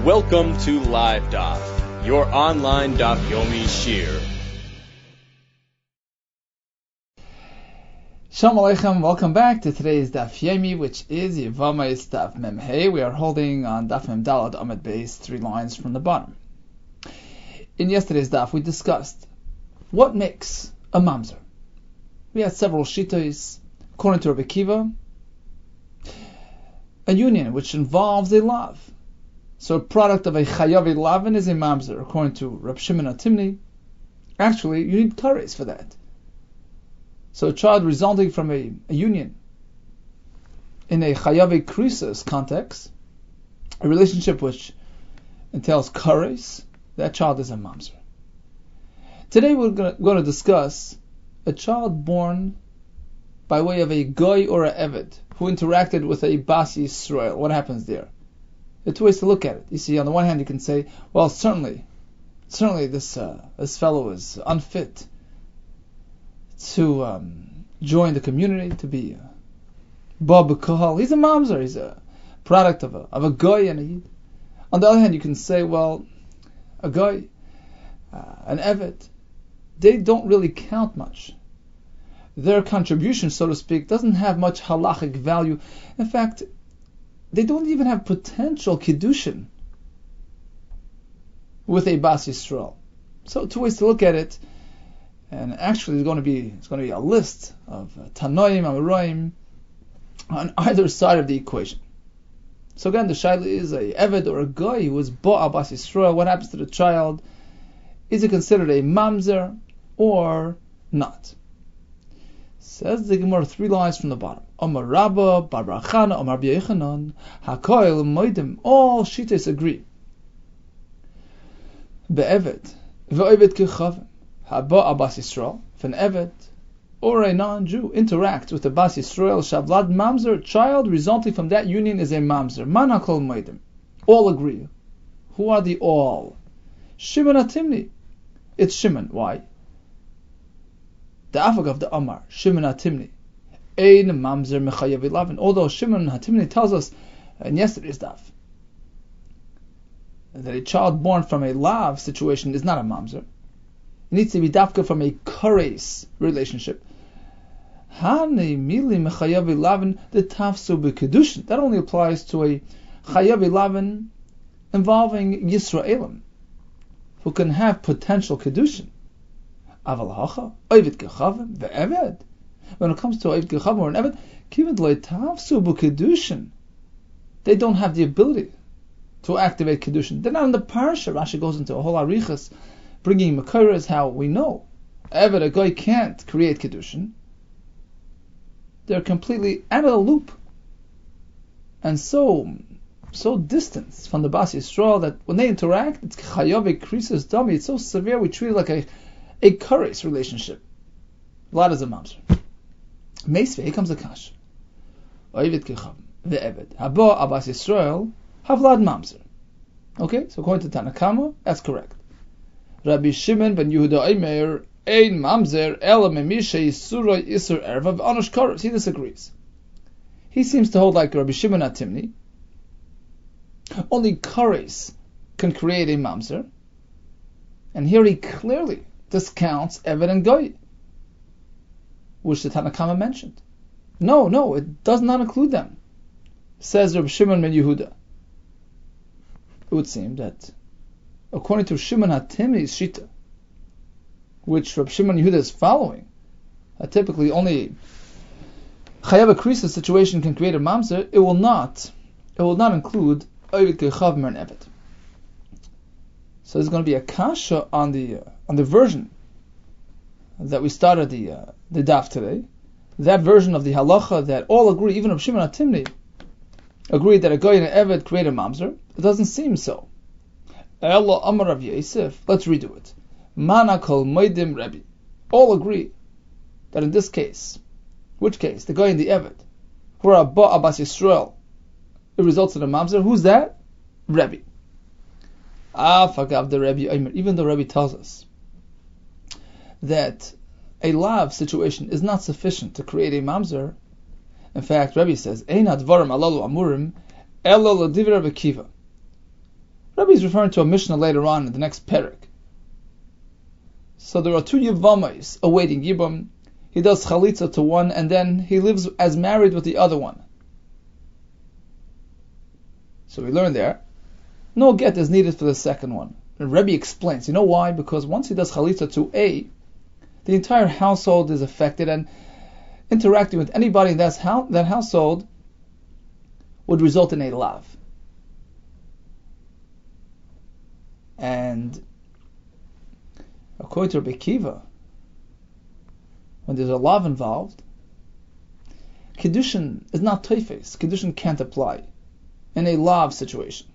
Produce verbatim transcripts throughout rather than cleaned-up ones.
Welcome to Live Daf, your online Daf Yomi Shir. Shalom Aleichem, welcome back to today's Daf Yomi, which is Yevamos Daf Mem Hey. We are holding on Daf Mem Dalad Amud Beis, three lines from the bottom. In yesterday's Daf, we discussed what makes a mamzer. We had several shittos. According to Rabbi Kiva, a union which involves a lav. So a product of a chayavi lavin is a mamzer. According to Rab Shimon HaTimni, actually you need tares for that. So a child resulting from a, a union in a chayavi krisis context, a relationship which entails kares, that child is a mamzer. Today we're going to discuss a child born by way of a goy or a eved who interacted with a bas Yisrael. What happens there? There are two ways to look at it. You see, on the one hand, you can say, well, certainly, certainly this uh, this fellow is unfit to um, join the community, to be ba b'kohal. He's a mamzer. He's a product of a of a goy and a yid. On the other hand, you can say, well, a goy, uh, an eved, they don't really count much. Their contribution, so to speak, doesn't have much halachic value. In fact, they don't even have potential kiddushin with a bas Yisrael. So, two ways to look at it, and actually, there's going to be it's going to be a list of uh, tanoim, amoraim on either side of the equation. So again, the shaila is a eved or a guy who was ba'a bas Yisrael. What happens to the child? Is it considered a mamzer or not? Says the Gemara, three lines from the bottom. Omar Rabba, Bar Bar Chana, Omar B'Yechanan, Hakoil, Moedim, all shittas agree. Be'eved, ve'eved kechavim, haba bas Yisrael, if an eved or a non-Jew interacts with a bas Yisrael, shavlad mamzer, child resulting from that union is a mamzer. Manakol Moedim, all agree. Who are the all? Shimon HaTimni. It's Shimon. Why? The afag of the Amar, Shimon HaTimni, ein mamzer mechayav lavin. Although Shimon HaTimni tells us in yesterday's daf that a child born from a lav situation is not a mamzer. It needs to be dafka from a kares relationship. Hani mili mechayav lavin the tafsu b'kedushin. That only applies to a chayav lavin involving Yisraelim who can have potential kedushin. Aval hacha, oivit kechavim, ve'eved. When it comes to oivit kechavim or an eved, kivad lo tafsu b'kedushin. They don't have the ability to activate kedushin. They're not in the parsha. Rashi goes into a whole arichas, bringing makoras how we know eved, a guy, can't create kedushin. They're completely out of the loop, and so so distant from the bas Yisrael that when they interact, it's chayav krisis dami. It's so severe. We treat it like a A kares relationship. A lot is a mamzer. Meisve, here comes the kash. Oivit kecham, ve'eved. Haba abas Yisrael, havlad mamzer. Okay, so according to Tanakama, that's correct. Rabbi Shimon ben Yehuda Eimer, ein mamzer, ela memisha yisuroi isur erva v'anosh kares. He disagrees. He seems to hold like Rabbi Shimon HaTimni. Only kares can create a mamzer. And here he clearly discounts Eved and Goy, which the Tanakama mentioned. No, no, it does not include them, says Rabbi Shimon ben Yehuda. It would seem that, according to Shimon HaTimni's shita, which Rabbi Shimon Yehuda is following, that typically only Chayav Krisa situation can create a mamzer, it will not, it will not include Oivit Kechavim and Eved. So there's going to be a kasha on the uh, on the version that we started the uh, the daf today. That version of the halacha that all agree, even of Shimon HaTimni, agreed that a goy and an eved create a mamzer. It doesn't seem so. Ella Amar Rav Yosef. Let's redo it. Mana kol moedim Rebbe. All agree that in this case, which case, the goy and the eved, who are ba bas Yisrael, it results in a mamzer. Who's that? Rebbe. Afagav the Rebbe, even though Rebbe tells us that a lav situation is not sufficient to create a mamzer. In fact, Rebbe says, "Ein hadvarim alalu amurim ela l'divrei Rabbi Kiva." Rabbi is referring to a Mishnah later on in the next parak. So there are two Yevamais awaiting Yibam. He does chalitza to one, and then he lives as married with the other one. So we learn there, no get is needed for the second one. And Rebbe explains, you know why? Because once he does chalitza to A, the entire household is affected, and interacting with anybody in that, house, that household would result in a lav. And according to Rabbi Akiva, when there's a lav involved, Kiddushin is not teifes. Kiddushin can't apply in a lav situation.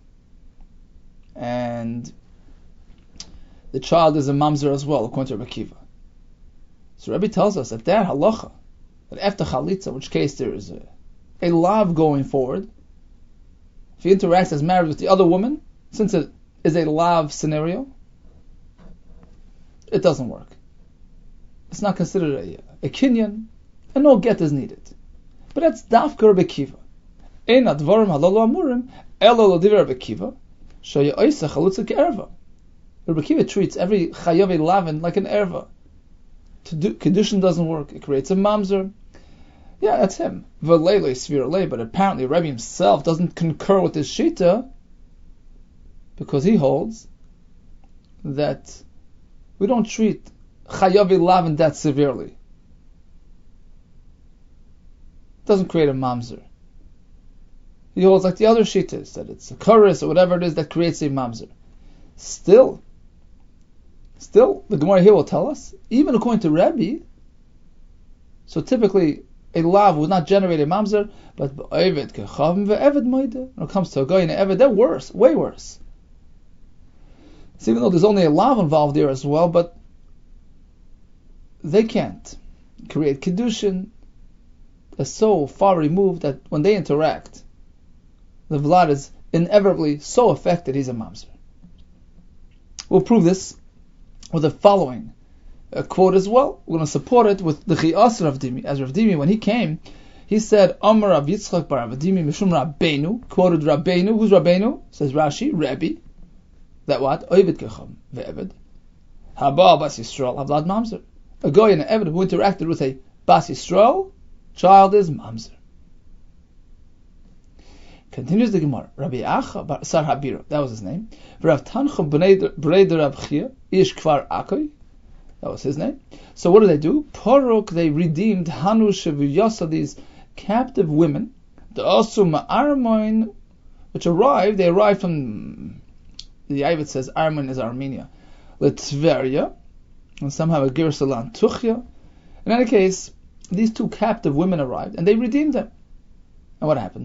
And the child is a mamzer as well, according to Rabbi Akiva. So Rabbi tells us that that halacha, that after chalitza, in which case there is a, a lav going forward, if he interacts as married with the other woman, since it is a lav scenario, it doesn't work. It's not considered a, a kinyan, and no get is needed. But that's dafka Rabbi Akiva. Ein advarim halalu amurim elo lo divrei Rabbi Akiva shaya oisa chalutza ke'erva. Rabbi Akiva treats every chayav lavin like an erva. To do kedushin doesn't work. It creates a mamzer. Yeah, that's him. V'leilei sviralei. But apparently Rabbi himself doesn't concur with this shita, because he holds that we don't treat chayav lavin that severely. It doesn't create a mamzer. He holds like the other shitas, that it's a chorus or whatever it is that creates a mamzer. Still, still, the Gemara here will tell us, even according to Rabbi, so typically a lav would not generate a mamzer, but eved kechavim ve'eved moide. When it comes to a guy and an eved, they're worse, way worse. So even though there's only a lav involved there as well, but they can't create kiddushin. They're so far removed that when they interact, the vlad is inevitably so affected he's a mamzer. We'll prove this with the following a quote as well. We're going to support it with the Chiyas Rav Dimi. As Rav Dimi, when he came, he said, Amar Rav Yitzchak bar Rav Dimi Mishum Rabbeinu, quoted Rabbeinu. Who's Rabbeinu? Says Rashi, Rabbi. That what? Oived kecham ve'eved. Haba bas Yisrael havlad mamzer. A guy and an eved who interacted with a bas Yisrael, child is mamzer. Continues the Gemara. Rabbi Acha bar Sar Habira, that was his name. Rav Tanchum b'nei Rav Chia ish kfar Akoy, that was his name. So what did they do? Porok, they redeemed Hanu Shevuyasa, these captive women, the Osu Ma'armoin, which arrived, they arrived from, the Ayvet says Armon is Armenia, Litveria, and somehow a Girsalan Tuchya. In any case, these two captive women arrived, and they redeemed them. And what happened?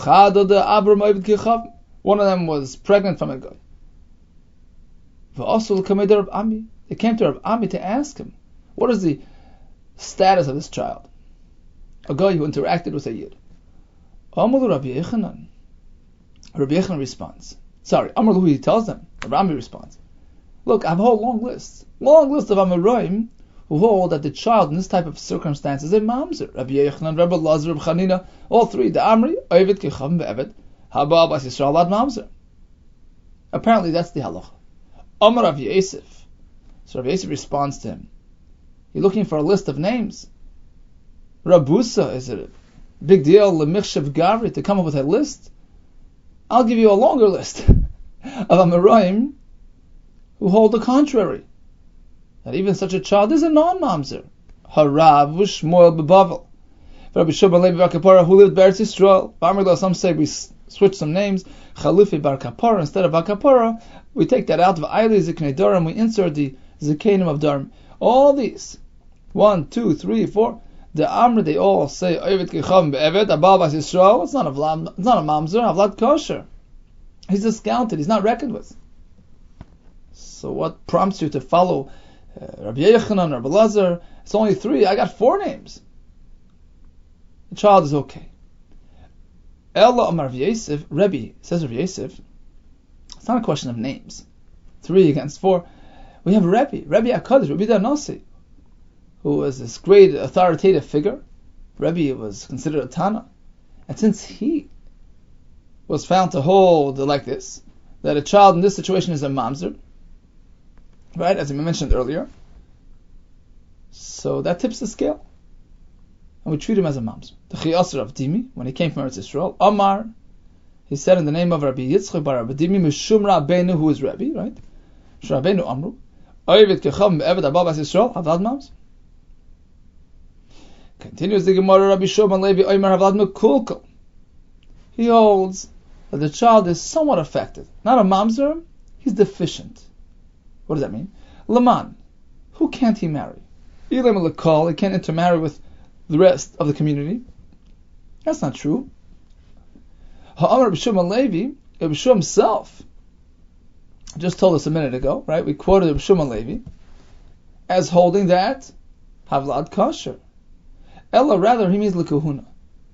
One of them was pregnant from a guy. They came to Rav Ami to ask him, what is the status of this child? A guy who interacted with a yid. Rabbi Yechanan responds. Sorry, Amar Lahu, he tells them. Rav Ami responds. Look, I have a whole long list. Long list of Amoraim who hold that the child in this type of circumstance is a mamzer. Rabbi Yechanan, Rabbi Lazar, Rabbi Chanina, all three. The Amri, Oived, Kechavim, Ve'eved, Haba, Bas Yisrael, Ad Mamzer. Apparently that's the halacha. Amar Rav Yosef. So Rav Yosef responds to him. You're looking for a list of names. Rabusa, is it a big deal, Lemichshav Gavri, to come up with a list? I'll give you a longer list of Amoraim who hold the contrary. That even such a child is a non-mamzer. Harav v'shmuel bebavel. Rabbi Shimon Levi bar Kapara, who lived Beretz Yisrael. Some say we switch some names. Chalufi bar Kapara instead of bar Kapara. We take that out of Aili Ziknei Darim. We insert the Zikanim of Darim. All these, one, two, three, four. The Amr, they all say Oived Kecham Be'eved Abal Bas Yisrael. It's not a vlad, it's not a mamzer. Avlad kosher. He's discounted. He's not reckoned with. So what prompts you to follow Uh, Rabbi Yechanan, Rabbi Lazar? It's only three. I got four names. The child is okay. Ella Amar Rav Yosef, Rebbe, says Rav Yosef, it's not a question of names. Three against four. We have Rebbe, Rebbe HaKadosh, Rebbe Danasi, who was this great authoritative figure. Rebbe was considered a Tana. And since he was found to hold like this, that a child in this situation is a mamzer, right, as we mentioned earlier, so that tips the scale, and we treat him as a mamzer. The Chiyasar of Dimi, when he came from Eretz Yisrael, Amar, he said in the name of Rabbi Yitzchak bar Rabbi Dimi, Mishum Rabbeinu, who is Rabbi, right? Rabbeinu Amru, Oivit Kecham Be'eved Abba Bas Yisrael, Havlad Mamzer. Continues the Gemara, Rabbi Shimon Levi Omer Havlad Mekulkel. He holds that the child is somewhat affected. Not a mamzer, he's deficient. What does that mean? Laman, who can't he marry? Ilam Lekal, he can't intermarry with the rest of the community. That's not true. Ha'amar Rabbi Shimon Levi, Rabbi Shimon himself, just told us a minute ago, right? We quoted Rabbi Shimon Levi as holding that Havlad Kosher. Ella, rather, he means Lekahuna.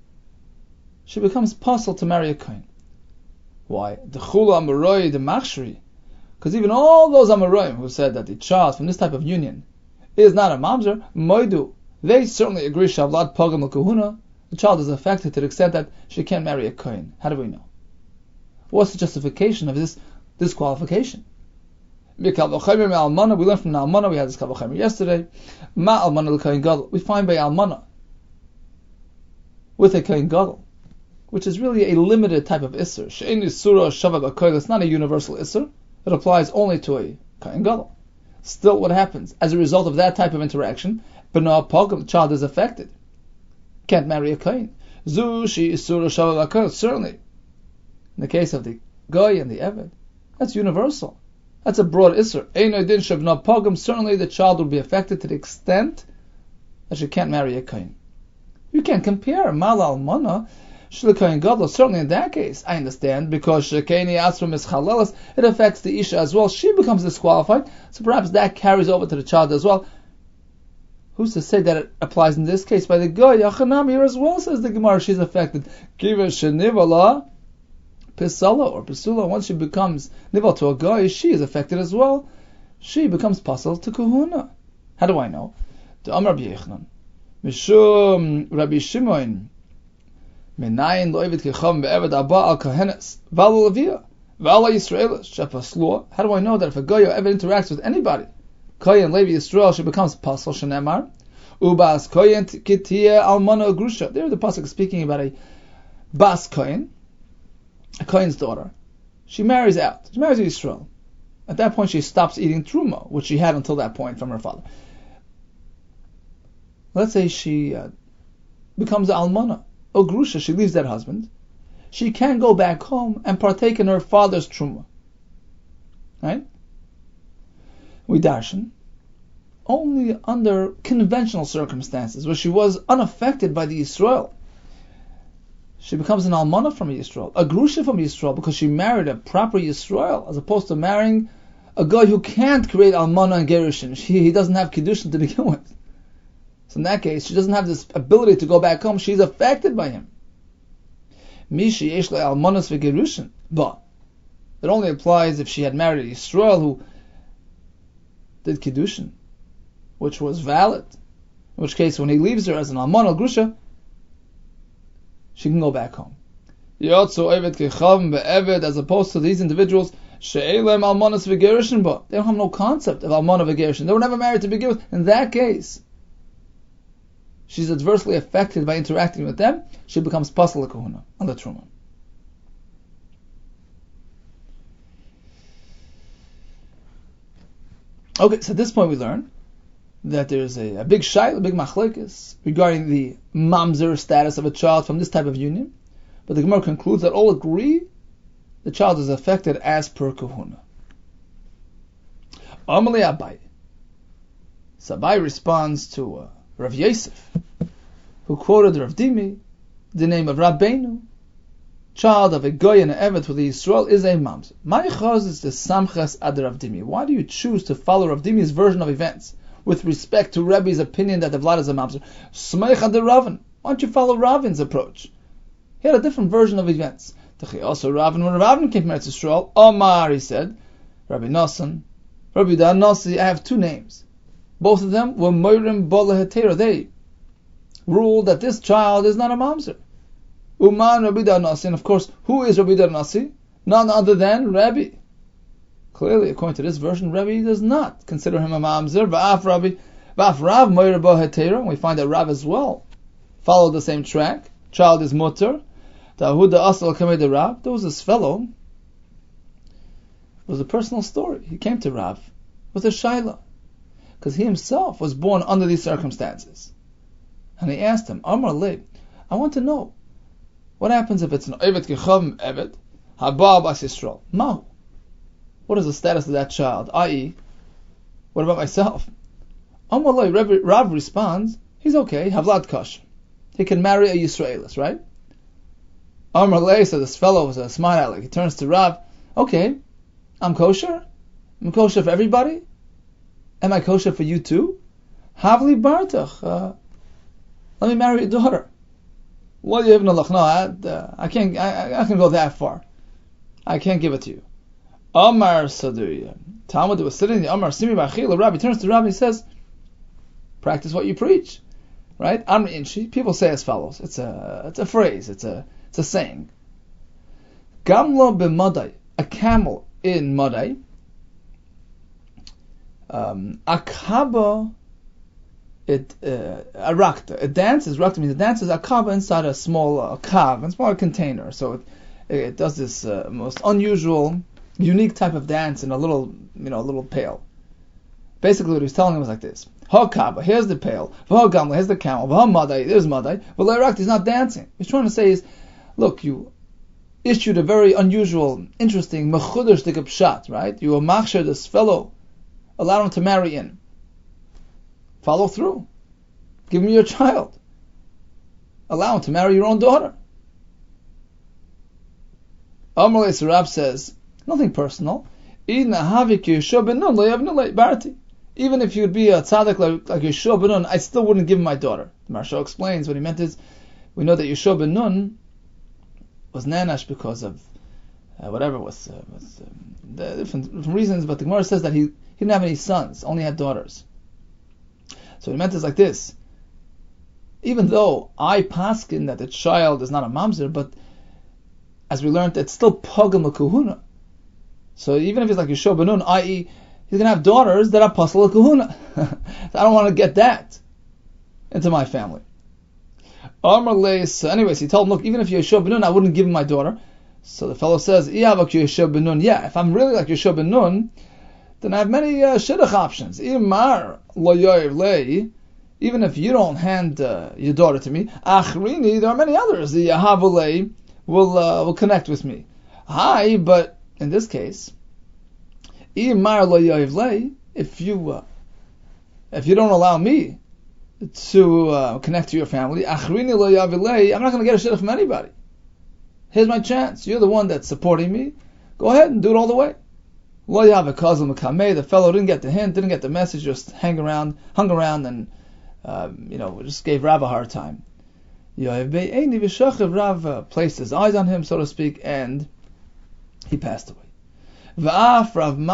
She becomes possible to marry a kohen. Why? The Chula Amoroi, the Machshri. Because even all those Amoroim who said that the child from this type of union is not a mamzer, Moidu, they certainly agree Shavlad Pogam Lekahuna. The child is affected to the extent that she can't marry a kohen. How do we know? What's the justification of this disqualification? We learned from Almana, we had this Kavachayim yesterday. Ma Almana l'Kohen Gadol. We find by Almana with a Kohen Gadol, which is really a limited type of Isser. She'en Yisura Shavah B'Kohen. It's not a universal Isser. It applies only to a Kohen Gadol. Still, what happens? As a result of that type of interaction, B'Noah Pogam, the child is affected. Can't marry a Kohen. Zu She Yisura Shavah B'Kohen. Certainly, in the case of the Goy and the Eved, that's universal. That's a broad Isser. Eino Din Shavna Pogam. Certainly, the child will be affected to the extent that she can't marry a Kohen. You can't compare Mal Almana Shilakayin Gadol. Certainly in that case, I understand, because Shekeni Asrum is Chalelas, it affects the Isha as well. She becomes disqualified, so perhaps that carries over to the child as well. Who's to say that it applies in this case? By the Goy, Yachanam here as well, says the Gemara, she's affected. Kiva Shenivala Pisala or Pisula, once she becomes Nival to a Goy, she is affected as well. She becomes Pasal to Kahuna. How do I know? The Amar B'Yechanan. Mishum Rabbi Shimon Menayin lo'evet kecham be'eved abba al kahenes v'al levia v'al Yisraelis shepaslo. How do I know that if a goy or eved interacts with anybody, kohen levi Yisrael, she becomes pasal shenemar ubas kohen kitia almana grusha? There the pasuk is speaking about a bas kohen, a kohen's daughter. She marries out. She marries Yisrael. At that point, she stops eating truma, which she had until that point from her father. Let's say she uh, becomes an almana, or grusha, she leaves that husband. She can go back home and partake in her father's truma. Right? We darshan only under conventional circumstances, where she was unaffected by the Yisrael. She becomes an almana from a Yisrael, a grusha from Yisrael, because she married a proper Yisrael, as opposed to marrying a guy who can't create almana and gerushin. She, he doesn't have kiddushin to begin with. So in that case, she doesn't have this ability to go back home. She's affected by him. Mishi yesh le almanos v'gerushin. But it only applies if she had married a Yisrael who did kiddushin, which was valid. In which case, when he leaves her as an almana grusha, she can go back home. Yotzu eved kecham be'eved, as opposed to these individuals, she'elem almanos v'gerushin, but they don't have no concept of almana v'gerushin. They were never married to begin with. In that case, she's adversely affected by interacting with them. She becomes pasal kahuna on the truma. Okay, so at this point we learn that there's a, a big shayla, a big machlekes regarding the mamzer status of a child from this type of union. But the Gemara concludes that all agree the child is affected as per kahuna. Amalei Abai. So Abai responds to uh, Rav Yosef, who quoted Rav Dimi, the name of Rabbeinu, child of a goy and an evet with the Yisrael, is a mamzer. My chaz is the samchas ad Rav Dimi. Why do you choose to follow Rav Dimi's version of events with respect to Rebbe's opinion that the vlad is a mamzer? Smeich ad Ravin. Why don't you follow Ravin's approach? He had a different version of events. Also, Ravin, when Ravin came from Eretz Yisrael, Omar, he said, Rabbi Nosson, Rabbi Dan Nossi, I have two names. Both of them were Moirim Bola Hetera. They ruled that this child is not a mamzer. Uman Rabbi Dan Nossi, and of course, who is Rabbi Dan Nossi? none other than Rabbi. Clearly, according to this version, Rabbi does not consider him a mamzer. Va'af Rabbi, va'af Rav moira bo hetera. We find that Rav as well followed the same track. Child is mutter. Dahuda asal kamei de Rav. There was this fellow. It was a personal story. He came to Rav with a shaila, because he himself was born under these circumstances. And he asked him, Amar le, I want to know, what happens if it's an evet gechav evet, haba bas Yisrael? Mahu. What is the status of that child? that is, what about myself? Amar le, Rav, Rav responds, he's okay, havlad kosher. He can marry a Yisraelis, right? Amar le, so this fellow was a smart aleck. He turns to Rav, okay, I'm kosher? I'm kosher for everybody? Am I kosher for you too? Havli bartach. Uh, let me marry your daughter. What do you have no lach? No, I, uh, I can't. I, I can go that far. I can't give it to you. Amar Saduya. Talmud was sitting there. Amar Simi Bachil. The Rabbi turns to the Rabbi and says, "Practice what you preach." Right? Amr Inshi. People say as follows. It's a. It's a phrase. It's a. It's a saying. Gamlo b'madai. A camel in madai. Um, akaba, it uh, a rakta. It dances. Rakta means it dances akaba inside a small uh, kav, a small container. So it, it does this uh, most unusual, unique type of dance in a little, you know, a little pail. Basically, what he was telling him was like this: Ha kaba, here's the pail. Ha gamla, here's the camel. Ha madai, there's madai. But rakta is not dancing. What he's trying to say is, look, you issued a very unusual, interesting mechuder stik pshat, right? You were machsher this fellow. Allow him to marry in. Follow through. Give him your child. Allow him to marry your own daughter. Amar Sarab says, nothing personal. Even if you would be a tzaddik like, like Yeshua ben Nun, I still wouldn't give him my daughter. The Maharsha explains what he meant is, we know that Yeshua ben Nun was nanash because of uh, whatever was, uh, was um, the different, different reasons, but the Gemara says that he He didn't have any sons, only had daughters. So he meant is like this: even though I paskin that the child is not a mamzer, but as we learned, it's still pogam l'kuhuna. So even if he's like Yeshua ben Nun, that is, he's gonna have daughters that are pasal l'kuhuna. I don't want to get that into my family. Anyways, he told him, look, even if you're Yeshua ben Nun, I wouldn't give him my daughter. So the fellow says, yeah, if I'm really like Yeshua ben Nun, then I have many uh, shidduch options. Even if you don't hand uh, your daughter to me, achrini, there are many others. The Yahavulei will uh, will connect with me. Hi, but in this case, if you uh, if you don't allow me to uh, connect to your family, achrini lo yavilei, I'm not going to get a shidduch from anybody. Here's my chance. You're the one that's supporting me. Go ahead and do it all the way. The fellow didn't get the hint, didn't get the message, just hang around, hung around, and um, you know, just gave Rav a hard time. Rav uh, placed his eyes on him, so to speak, and he passed away. We find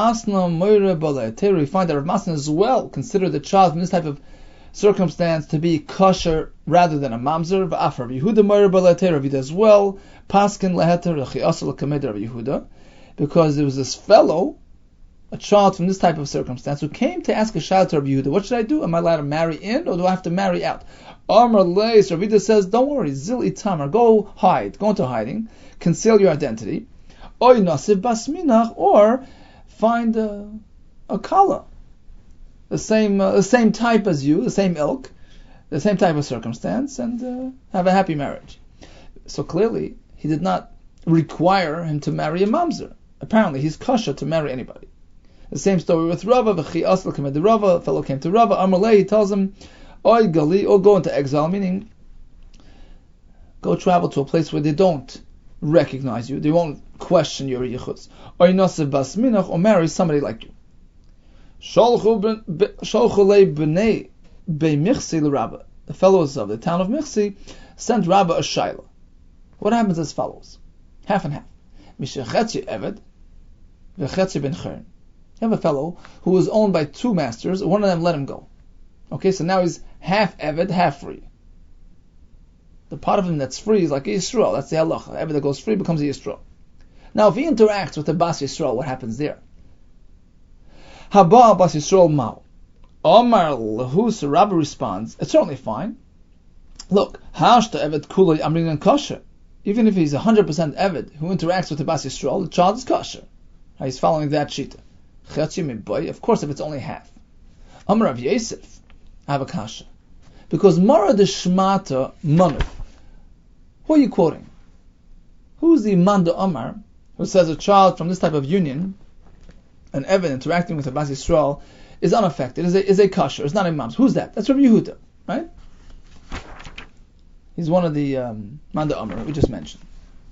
that Rav Masna as well considered the child in this type of circumstance to be kosher rather than a mamzer. Rav Yehuda moira b'le'ter, Rav Yehuda as well, paskin leheter l'chi'asel l'kamed Rav Yehuda, because there was this fellow, a child from this type of circumstance, who came to ask a child to Rabbi Yehuda, what should I do? Am I allowed to marry in, or do I have to marry out? Amar Leis, Rabbi Yehuda says, don't worry, Zil Itamar, go hide, go into hiding, conceal your identity, Oy Nasiv Bas Minach, or find a, a kala, the same uh, the same type as you, the same ilk, the same type of circumstance, and uh, have a happy marriage. So clearly, he did not require him to marry a mamzer. Apparently, he's kosher to marry anybody. The same story with Rava. The Rava, a fellow came to Rava. Amalei, he tells him, Oy gali, or go into exile, meaning go travel to a place where they don't recognize you, they won't question your yichus. Oy nasiv bas minach, or marry somebody like you. Sholchu lei b'nei bei Michsi l'Rabba. The fellows of the town of Michsi sent Rabba a shaila. What happens as follows: half and half. Mishachetzi eved v'chetzi ben chern. You have a fellow who was owned by two masters. One of them let him go. Okay, so now he's half eved, half free. The part of him that's free is like a Yisrael. That's the halacha. Eved that goes free becomes a Yisrael. Now, if he interacts with the Bas Yisrael, what happens there? Haba Bas Yisrael Mao. Omar Lahus Rabbi responds, it's certainly fine. Look, Hashta Evet Kulay Amrin and Kosher. Even if he's one hundred percent Eved who interacts with the Bas Yisrael, the child is kosher. He's following that shita. Of course, if it's only half. Amar Rav Yosef, I have a kasha. Because Mara de Shmata Manu. Who are you quoting? Who is the Manda Omar who says a child from this type of union, an Eved interacting with a Bas Yisrael, is unaffected, is a, is a kosher, is not a mams? Who's that? That's Rav Yehuda, right? He's one of the um, Manda Omar we just mentioned.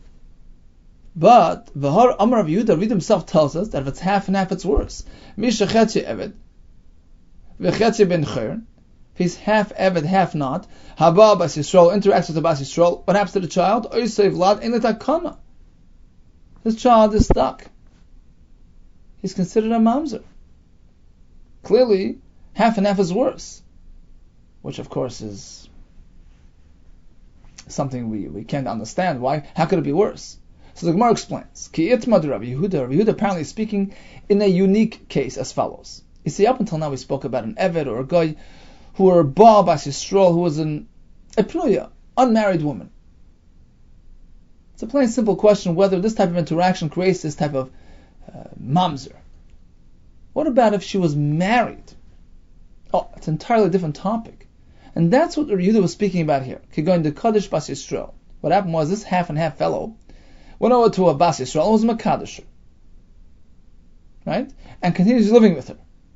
But V'har Amar Rav Yehuda, Rav himself tells us that if it's half and half, it's worse. Misha Chetzi Eved, V'Chetzi Ben Chayr. If he's half Eved, half not, Haba Bas Yisrael interacts with the Bas Yisrael. What happens to the child? Oisei Vlad Ein L'Takana. This child is stuck. He's considered a mamzer. Clearly, half and half is worse, which of course is something we, we can't understand. Why? How could it be worse? So the Gemara explains, Ki itmad Rav Yehuda, Rav Yehuda apparently speaking in a unique case as follows. You see, up until now we spoke about an Eved or a guy who were Baal Bas Yisrael, who was an a Pnuya, unmarried woman. It's a plain simple question whether this type of interaction creates this type of uh, mamzer. What about if she was married? Oh, it's an entirely different topic. And that's what Rav Yehuda was speaking about here. Going to Kaddish Bas Yisrael. What happened was this half and half fellow went over to a Bas Yisrael and was a Makadisher. Right? And continues living with her.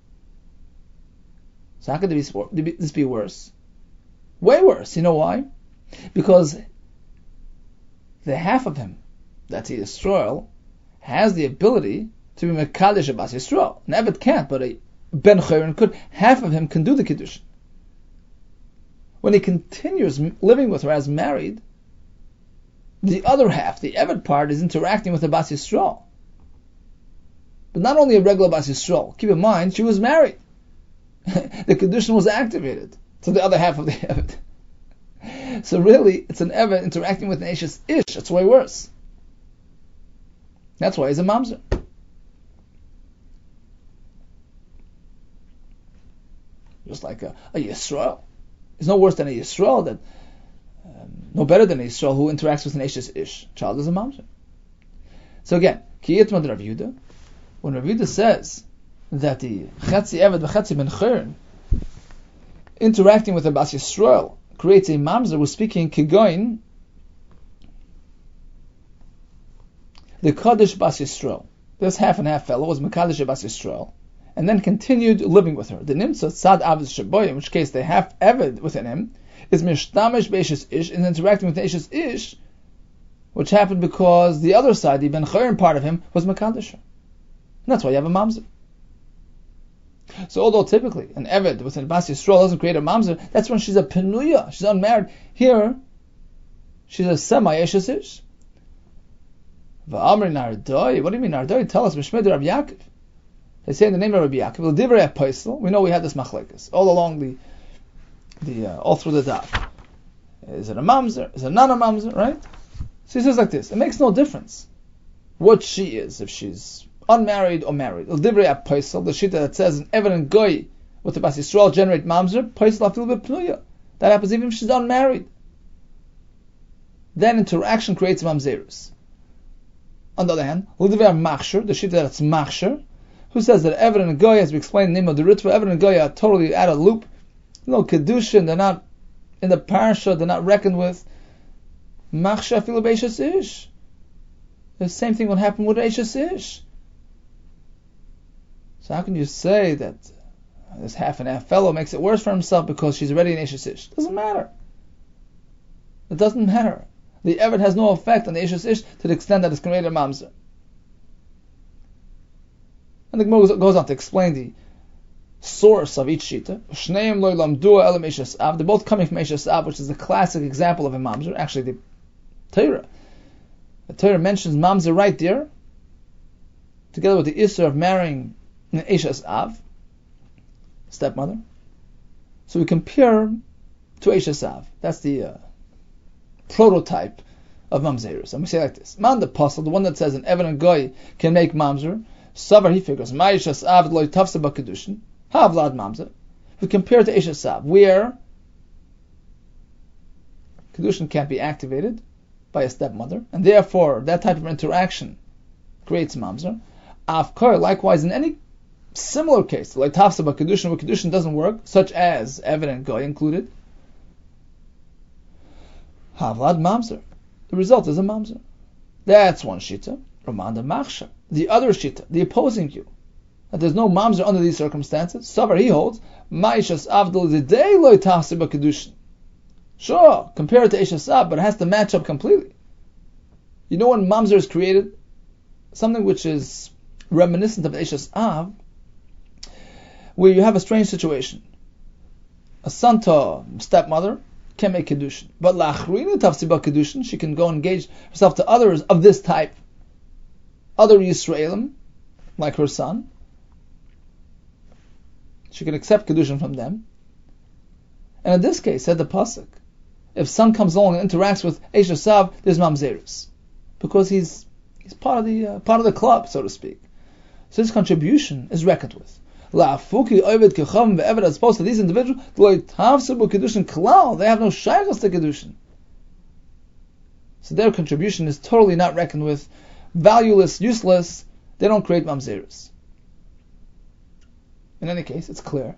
So how could this be worse? Way worse. You know why? Because the half of him, that's Yisrael, has the ability to be Mekadesh Bas Yisrael. An Eved can't, but a Ben Chayrin could. Half of him can do the Kiddush. When he continues living with her as married, the other half, the Eved part, is interacting with the Bas Yisrael. But not only a regular Bas Yisrael. Keep in mind, she was married. The Kedushin was activated to the other half of the Eved. So really, it's an Eved interacting with an Ashes Ish. It's way worse. That's why he's a mamzer. Just like a, a Yisrael. He's no worse than a Yisrael, that, um, no better than a Yisrael who interacts with an Ashes Ish. Child is a mamzer. So again, Ki Yitmad Rav Yehuda, when Rav Yehuda says that the Chetzi Eved v'Chetzi Ben Chayrin interacting with the Bas Yisrael creates a mamzer, we're speaking Kigoin, the Kaddish Bas Yisrael. This half and half fellow was Mekadesh Bas Yisrael, and then continued living with her. The Nimtza Tzad Avos Shaboy, in which case they half Eved within him, is Mishtamish Be'eshes Ish, and interacting with the Eshes Ish, which happened because the other side, the Ben Chayrin part of him, was Mekadesh. And that's why you have a mamzer. So although typically an Eved within Bas Yisrael doesn't create a mamzer, that's when she's a Penuya, she's unmarried. Here, she's a semi-Eshes Ish. V'amri Nardoi, what do you mean Nardoi? Tell us, Mishmei Rav Yaakov. They say in the name of Rabbi Yaakov, L'divrei HaPosel, we know we had this machlekes all along the, the uh, all through the daf. Is it a mamzer? Is it not a mamzer? Right? So he says like this: it makes no difference what she is, if she's unmarried or married. L'divrei HaPosel, the shita that says an Eved and Goy with the Bas Yisrael generate mamzer, Posel afil b'pnuya. That happens even if she's unmarried. Then interaction creates mamzerus. On the other hand, L'divrei HaMachshir, the shita that's machshir, who says that Eved and Goy, as we explained in the name of the Ritva, Eved and Goy are totally out of the loop. No Kedushin, they're not in the parsha, they're not reckoned with. Machsha afilu b'Eshes Ish. The same thing will happen with Eshes Ish. So how can you say that this half and half fellow makes it worse for himself because she's already an Eshes Ish? Doesn't matter. It doesn't matter. The Eved has no effect on the Eshes Ish to the extent that it's created a mamzer. And the Gemara goes on to explain the source of each shita. Shneim lo lamdua elam Eshes Av. They're both coming from Eshes Av, which is a classic example of a mamzer. Actually, the Torah, the Torah mentions mamzer right there, together with the issur of marrying an Eshes Av, stepmother. So we compare to Eshes Av. That's the uh, prototype of mamzerus. And we say like this: Man the apostle, the one that says an Eved and Goy can make mamzer, savar he figures ma'ishas av loy tafsa b'kedushin havlad mamzer. We compare it to Eishes Sav, where kedushin can't be activated by a stepmother, and therefore that type of interaction creates mamzer. Afkar, likewise, in any similar case, like tafsa b'kedushin, where kedushin doesn't work, such as Eved and Goy included, havlad mamzer. The result is a mamzer. That's one shita. Ramanda machsha. The other shita, the opposing view, that there's no mamzer under these circumstances. Savar he holds ma'ishas avdol zidei loy tafsa b'kedushin. Sure, compare it to Eishes Av, but it has to match up completely. You know when mamzer is created, something which is reminiscent of Eishes Av, where you have a strange situation. A son to stepmother can make kedushin, but la'achrina tafsi b'kedushin, she can go engage herself to others of this type, other Yisraelim, like her son. She can accept kedushin from them. And in this case, said the pasuk, if son comes along and interacts with Eishes Av, there's mamzerus, because he's he's part of the uh, part of the club, so to speak. So his contribution is reckoned with. La'afuki oived kechavim ve'eved, as opposed to these individuals, lo tafsu b'kedushin klal, they have no shaychus to kedushin. So their contribution is totally not reckoned with, valueless, useless. They don't create mamzerus. In any case, it's clear.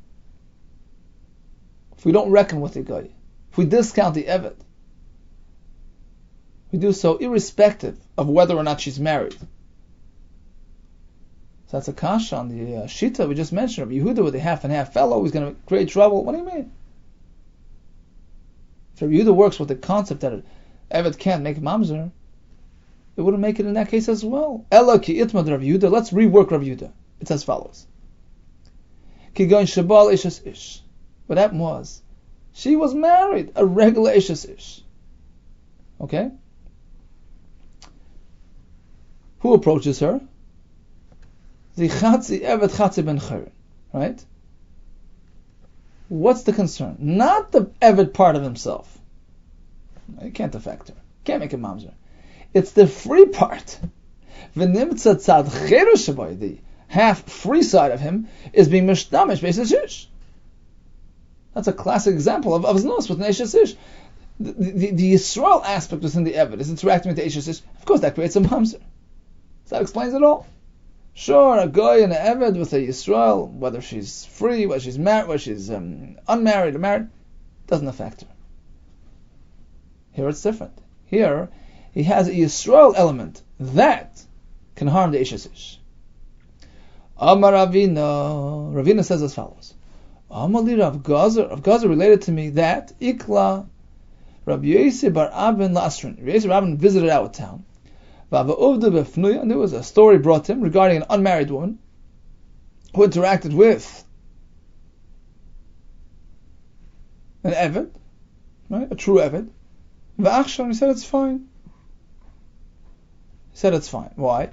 If we don't reckon with the guy, if we discount the Eved, we do so irrespective of whether or not she's married. So that's a kasha on the uh, shita we just mentioned. Rabbi Yehuda with a half and half fellow, he's going to create trouble. What do you mean? If Rabbi Yehuda works with the concept that Eved can't make mamzer, it wouldn't make it in that case as well. Ella ki itmad Rabbi Yehuda. Let's rework Rabbi Yehuda. It's as follows. Ki goin shabal ishes ish. What happened was, she was married, a regular Eishes Ish. Okay? Who approaches her? The Chatzi Evet Chatzi Ben Chayrin. Right? What's the concern? Not the Eved part of himself. You can't affect her. Can't make a mamzer. It's the free part. V'nimtza tzad cheru shabai, the half free side of him, is being mishtamish Eishes Ish. That's a classic example of of znos with an Eishes Ish. The, the, the Yisrael aspect within the Eved is interacting with the Eishes Ish. Of course, that creates a mamzer. So that explains it all. Sure, a guy and an Eved with a Yisrael, whether she's free, whether she's married, whether she's um, unmarried or married, doesn't affect her. Here it's different. Here, he has a Yisrael element that can harm the Eishes Ish. Amar Ravina, Ravina says as follows. Amali Rav Gazer, Rav Gazer related to me that Ikla Rabbi Yossi bar Abin Lasrin, Rabbi Yossi bar Abin visited our town. And there was a story brought to him regarding an unmarried woman who interacted with an Eved, right? A true Eved. And he said it's fine. He said it's fine. Why?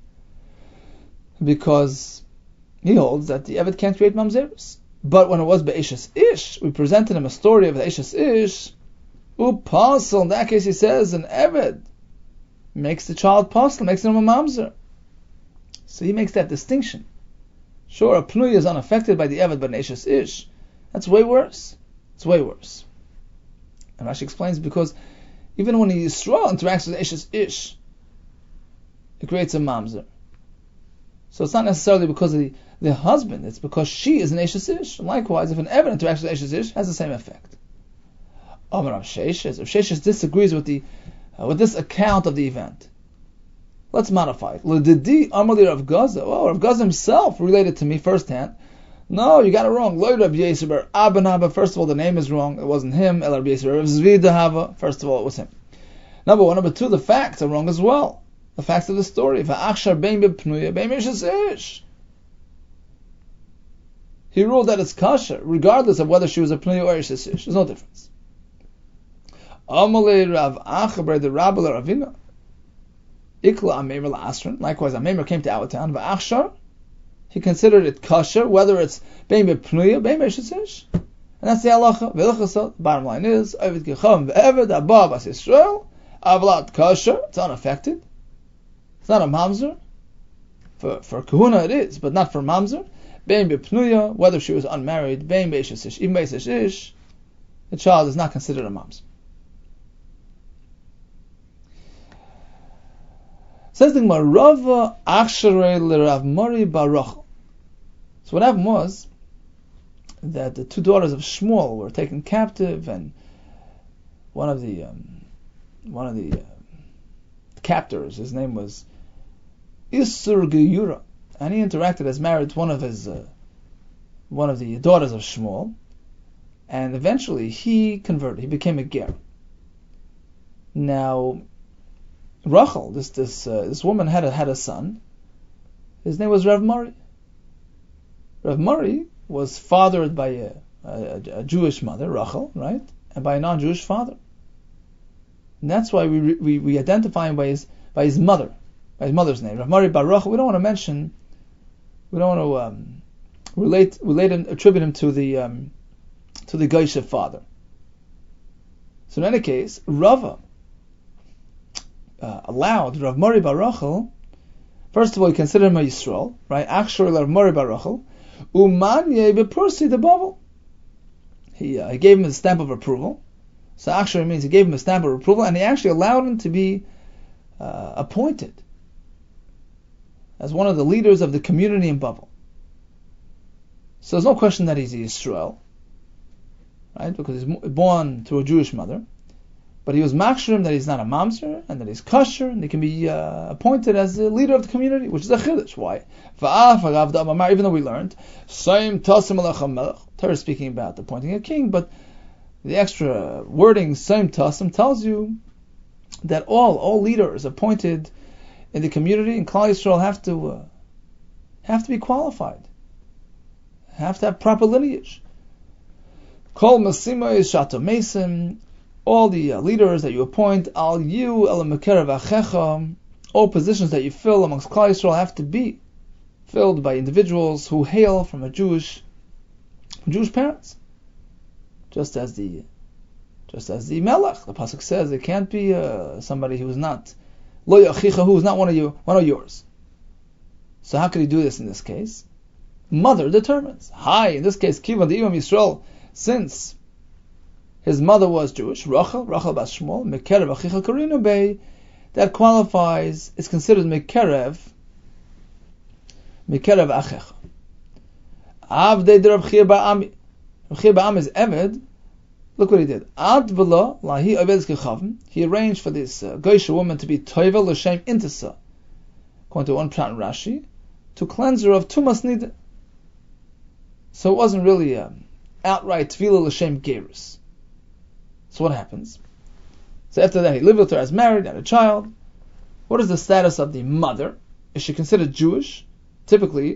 Because he holds that the Eved can't create mamzerus. But when it was Be'eshes Ish, we presented him a story of the Eshes Ish. U'pasel, in that case he says, an Eved makes the child pasel, makes him a mamzer. So he makes that distinction. Sure, a Pnuya is unaffected by the Eved, but an Eshes Ish, that's way worse. It's way worse. And Rashi explains because even when the Yisrael interacts with Eshes Ish, it creates a mamzer. So it's not necessarily because of the, the husband, it's because she is an Eshes Ish. Likewise, if an Eved interacts with Eshes Ish, it has the same effect. Amar Rav Sheshes, Rav Sheshes disagrees with the uh, with this account of the event. Let's modify it. L'didi Amar li Rav Gaza. Oh, Rav Gaza himself related to me firsthand. No, you got it wrong. Lo Rav Yossi bar Abin Hava. First of all, the name is wrong. It wasn't him. El Rav Yossi bar Rav Zvida Hava. First of all, it was him. Number one. Number two, the facts are wrong as well. The facts of the story. Va'achshar bein b'pnuya bein Eshes Ish. He ruled that it's kasher, regardless of whether she was a pnuya or Eshes Ish. There's no difference. Amalei Rav Achabar the Rabbi Ravina. Ikla Ameimer la'asrin. Likewise, Ameimer came to our town. Va'achshar, he considered it kasher, whether it's bein b'pnuya bein Eshes Ish. And that's the halacha. V'ilchasot. Bottom line is, Ovid Gecham v'Eved Abba Bas Yisrael Avlat kosher, it's unaffected. It's not a mamzer. For for kahuna it is, but not for mamzer. Bein b'pnuya, whether she was unmarried, bein b'ishes ish, even b'ishes ish, the child is not considered a mamzer. Says the Gemara, Rava Achsharei l'Rav Mari bar Rachel. So what happened was that the two daughters of Shmuel were taken captive, and one of the um, one of the uh, captors, his name was Isur Geyura, and he interacted as married to one of his uh, one of the daughters of Shmuel, and eventually he converted. He became a ger. Now, Rachel, this this uh, this woman had a, had a son. His name was Rav Mari. Rav Mari was fathered by a, a, a Jewish mother, Rachel, right, and by a non-Jewish father. And that's why we we, we identify him by his by his mother, by his mother's name, Rav Mari bar Rachel. We don't want to mention, we don't want to um, relate relate him, attribute him to the um, to the Geisha father. So in any case, Rava uh, allowed Rav Mari bar Rachel. First of all, he considered him a Yisrael, right? Actually, Rav Mari bar Rachel. Umanye bepursi the bubble. He uh, he gave him a stamp of approval. So actually means he gave him a stamp of approval, and he actually allowed him to be uh, appointed as one of the leaders of the community in Babel. So there's no question that he's a Yisrael, right? Because he's born to a Jewish mother. But he was machshurim that he's not a mamzer, and that he's kosher, and he can be uh, appointed as the leader of the community, which is a chiddush. Why? Even though we learned, Torah is speaking about appointing a king, but the extra wording, Saim Tasim, tells you that all all leaders appointed in the community in Klal Yisrael have to uh, have to be qualified, have to have proper lineage. Kol Masima is Shato Mason. All the uh, leaders that you appoint, al you el mekerav achecha, all positions that you fill amongst Klal Yisrael have to be filled by individuals who hail from a Jewish, from Jewish parents. Just as the, just as the melech, the pasuk says, it can't be uh, somebody who is not lo yachicha, who is not one of you, one of yours. So how could he do this in this case? Mother determines. Hi, in this case, kiva the imam Yisrael, since his mother was Jewish, Rachel, Rachel bas Shmuel, Mekerev Achicha Karinu Bey, that qualifies, is considered Mekerev, Mekerev Achecha. Avdei de Rav Chia Ba'ami. Rav Chia Ba'ami is Eved. Look what he did. Ad v'lo, lahi Eved Kechavim. He arranged for this uh, Geisha woman to be Toivel L'Shem Intisa, according to one Pshat in Rashi, to cleanse her of Tumas Nida. So it wasn't really um, outright Tefillah L'Shem Gerus. So what happens? So after that, he lived with her as married, had a child. What is the status of the mother? Is she considered Jewish? Typically,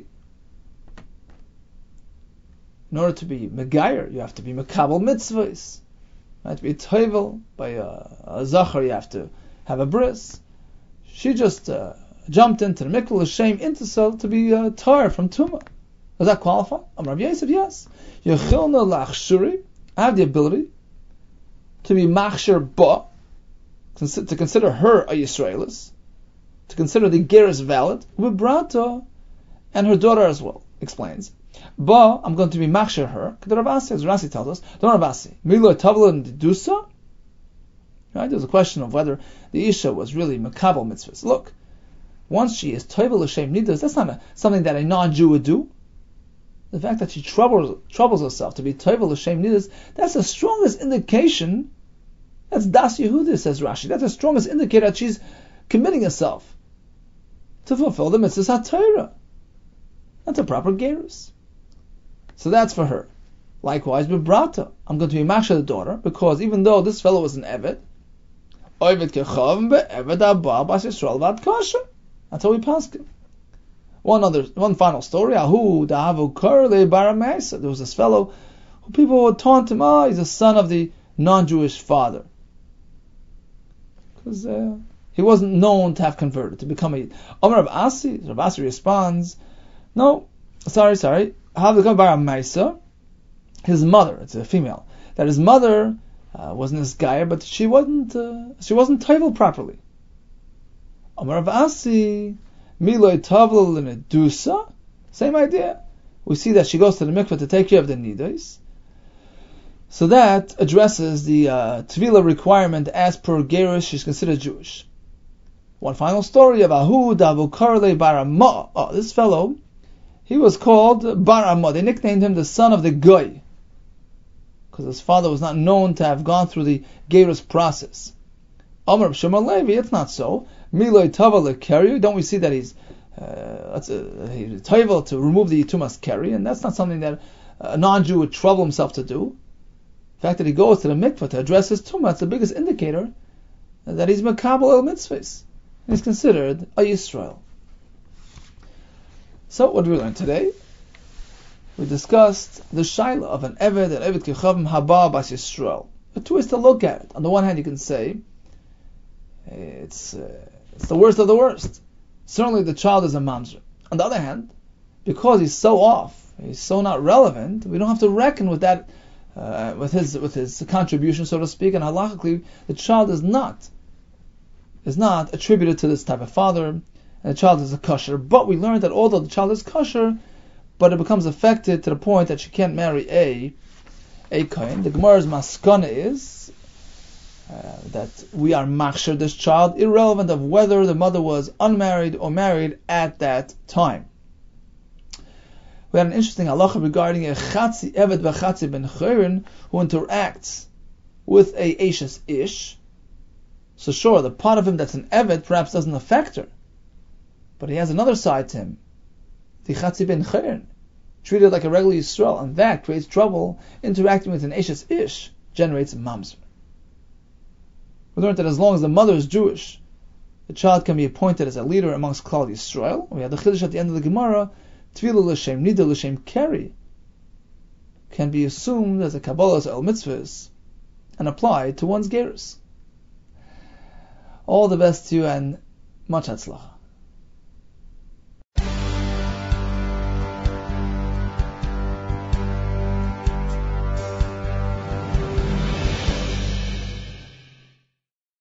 in order to be Megayer, you have to be Mekabel Mitzvahs. You have to be Toivel. By a, a Zachar, you have to have a bris. She just uh, jumped into the Mikvah L'Shem Intisel to be uh, tar from Tumah. Does that qualify? Amar Rav Yosef, yes. Yechilna Lachshuri, I have the ability to be machshir ba, to consider her a Yisraelis, to consider the gerus valid, vibrata, and her daughter as well. Explains. Ba, I'm going to be machshir her. The Ravasi, as Rasi tells us, the Ravasi, milo tavla and dedusa. Right? There's a question of whether the Isha was really makabel mitzvahs. Look, once she is toivel l'shem nidas, that's not a, something that a non-Jew would do. The fact that she troubles troubles herself to be toivel l'shem nidas, that's the strongest indication. That's Das Yehudi, says Rashi. That's the strongest indicator that she's committing herself to fulfill the mitzvahs HaTorah. That's a proper gerus. So that's for her. Likewise, Bibrata. I'm going to be Masha the daughter, because even though this fellow was an Eved, Eved Kechav Eved Abba Bas Yisrael Vad Kasha. That's how we pass it. One other, one final story. Ahu Dahavu Karle Barameisa. There was this fellow who people would taunt him, oh, he's the son of the non-Jewish father. Because uh, he wasn't known to have converted, to become a Amar Rav Asi. Rav Asi responds, no, sorry, sorry. His mother, it's a female, that his mother uh, wasn't this guy, but she wasn't uh, she wasn't tovel properly. Amar Rav Asi, Miloi Tavla L'Nedusa, same idea. We see that she goes to the mikveh to take care of the nidos. So that addresses the uh, Tvila requirement as per Gerush, she's considered Jewish. One final story of Ahu Davu Karle Bar Amma. Oh, this fellow, he was called Bar Amma. They nicknamed him the son of the Goy, because his father was not known to have gone through the Gerush process. Amar Shimon Levi, it's not so. Miloi Tava Lekeri, don't we see that he's uh, that's a, he's toivel to remove the Tumas Keri, and that's not something that a non-Jew would trouble himself to do. The fact that he goes to the mikveh to address his tumah, it's the biggest indicator that he's makabel el mitzvahs. He's considered a Yisrael. So, what did we learn today? We discussed the shaila of an eved, an eved kichavim haba bas Yisrael. A two ways to look at it. On the one hand, you can say it's uh, it's the worst of the worst. Certainly, the child is a mamzer. On the other hand, because he's so off, he's so not relevant, we don't have to reckon with that. Uh, with his with his contribution, so to speak, and halachically, the child is not is not attributed to this type of father, and the child is a kosher. But we learned that although the child is kosher, but it becomes affected to the point that she can't marry a a kohen. The Gemara's maskana is uh, that we are machshir this child, irrelevant of whether the mother was unmarried or married at that time. We had an interesting halacha regarding a chatzi eved v'chatzi ben chayrin who interacts with a eishes ish. So sure, the part of him that's an eved perhaps doesn't affect her, but he has another side to him, the chatzi ben chayrin, treated like a regular Yisrael, and that creates trouble. Interacting with an eishes ish generates a mamzer. We learned that as long as the mother is Jewish, the child can be appointed as a leader amongst Klal Yisrael. We had the chiddush at the end of the Gemara. Tvila l'shem nida l'shem keri can be assumed as a kabbalah el mitzvahs and applied to one's gerus. All the best to you and much hatzlacha.